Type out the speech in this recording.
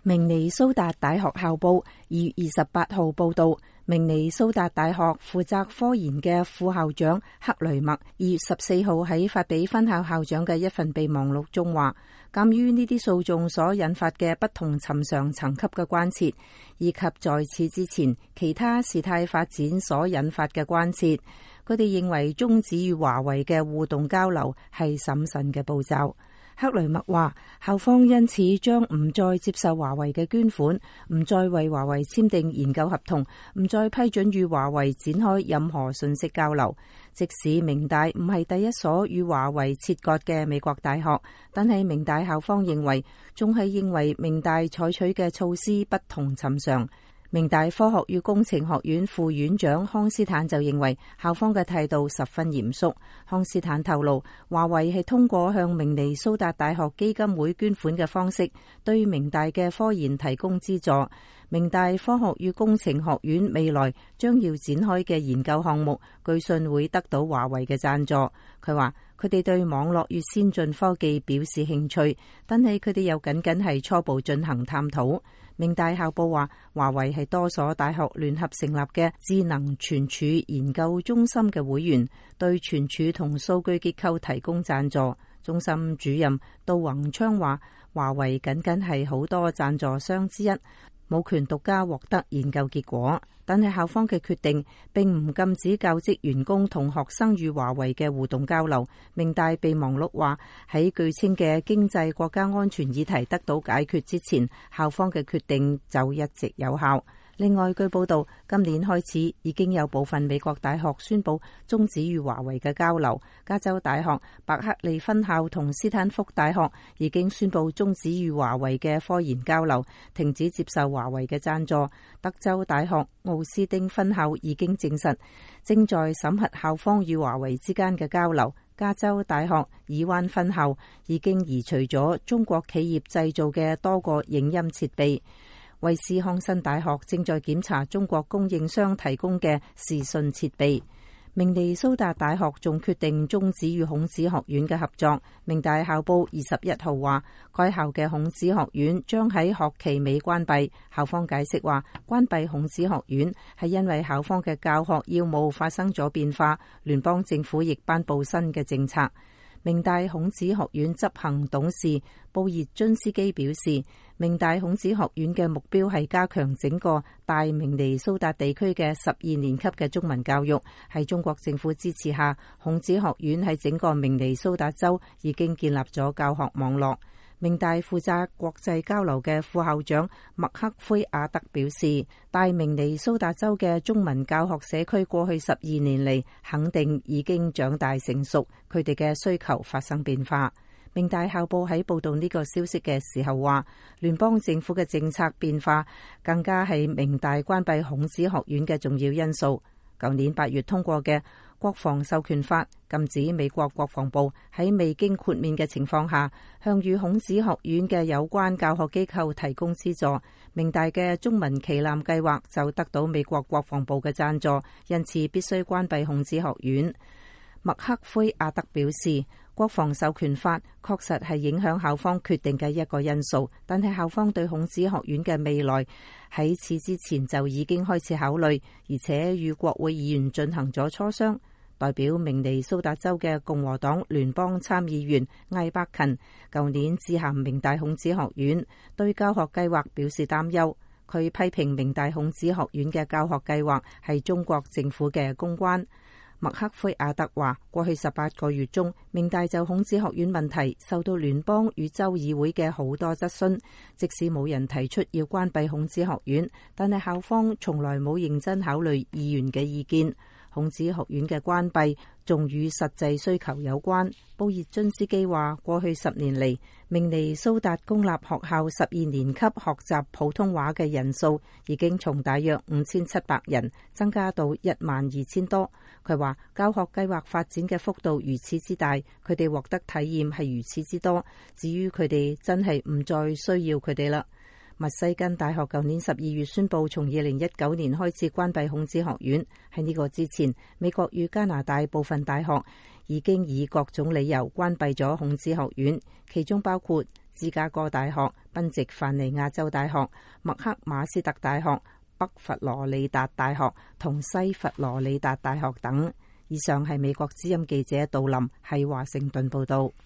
明尼蘇達大學校報2月28號報道，明尼蘇達大學負責科研嘅副校長克雷默2月14號喺發俾分校校長嘅一份備忘錄中話，鑒於呢啲訴訟所引發嘅不同尋常層級嘅關切，以及在此之前其他事態發展所引發嘅關切，佢哋認為終止與華為嘅互動交流係審慎嘅步驟。克雷默話，校方因此將唔再接受華為嘅捐款，唔再為華為簽訂研究合同，唔再批准與華為展開任何信息交流。即使明大唔係第一所與華為切割嘅美國大學，但係明大校方仲係認為明大採取嘅措施不同尋常。明大科學與工程學院副院長康斯坦就認為校方嘅態度十分嚴肅。康斯坦透露，華為係通過向明尼蘇達大學基金會捐款嘅方式，對明大嘅科研提供資助。明大科學與工程學院未來將要展開嘅研究項目，據信會得到華為嘅贊助。佢話，佢哋對網絡與先進科技表示興趣，但係佢哋又僅係初步進行探討。明大校報話，華為係多所大學聯合成立嘅智能存儲研究中心嘅會員，對存儲同數據結構提供贊助。中心主任杜宏昌話，華為僅係好多贊助商之一，冇權獨家獲得研究結果。但係校方嘅決定並唔禁止教職員工同學生與華為嘅互動交流。明大備忘錄話，喺據稱嘅經濟國家安全議題得到解決之前，校方嘅決定就一直有效。另外，據報道，今年開始已經有部分美國大學宣布終止與華為嘅交流。加州大學伯克利分校同斯坦福大學已經宣布終止與華為嘅科研交流，停止接受華為嘅贊助。德州大學奧斯丁分校已經證實正在審核校方與華為之間嘅交流。加州大學爾灣分校已經移除咗中國企業製造嘅多個影音設備。威斯康辛大學正在檢查中國供應商提供嘅視訊設備。明尼蘇達大學仲決定終止與孔子學院嘅合作。明大校報21號話，該校嘅孔子學院將喺學期尾關閉。校方解釋話，關閉孔子學院係因為校方嘅教學要務發生咗變化，聯邦政府亦頒布新嘅政策。明大孔子學院執行董事布熱津斯基表示，明大孔子學院嘅目標係加強整個大明尼蘇達地區嘅12年級嘅中文教育。喺中國政府支持下，孔子學院喺整個明尼蘇達州已經建立咗教學網絡。明大負責國際交流嘅副校長麥克菲亞德表示，大明尼蘇達州嘅中文教學社區過去12年嚟肯定已經長大成熟，佢哋嘅需求發生變化。明大校報喺報道呢個消息嘅時候話，聯邦政府嘅政策變化更加係明大關閉孔子學院嘅重要因素。舊年8月通過嘅國防授權法禁止美國國防部喺未經豁免嘅情況下，向與孔子學院嘅有關教學機構提供資助。明大嘅中文旗艦計劃就得到美國國防部嘅贊助，因此必須關閉孔子學院。麥克菲亞德表示，國防授權法確實係影響校方決定嘅一個因素，但係校方對孔子學院嘅未來喺此之前就已經開始考慮，而且與國會議員進行咗磋商。代表明尼蘇達州嘅共和黨聯邦參議員艾伯勤舊年致函明大孔子學院，對教學計劃表示擔憂。佢批評明大孔子學院嘅教學計劃係中國政府嘅公關。麥克菲亞德話，過去18個月中，明大就孔子學院問題受到聯邦與州議會嘅好多質詢，即使冇人提出要關閉孔子學院，但係校方從來冇認真考慮議員嘅意見。孔子學院嘅關閉仲與實際需求有關。布熱津斯基話，過去10年嚟，明尼蘇達公立學校12年級學習普通話嘅人數已經從大約5700人增加到12000多。佢話教學計劃發展嘅幅度如此之大，佢哋獲得體驗係如此之多，至於佢哋真係唔再需要佢哋啦。 密西根大學舊年12月宣布，從2019年開始關閉孔子學院。喺呢個之前，美國與加拿大部分大學已經以各種理由關閉咗孔子學院，其中包括芝加哥大學、賓夕凡尼亞州大學、麥克馬斯特大學、北佛羅里達大學同西佛羅里達大學等。以上係美國之音記者杜林喺華盛頓報道。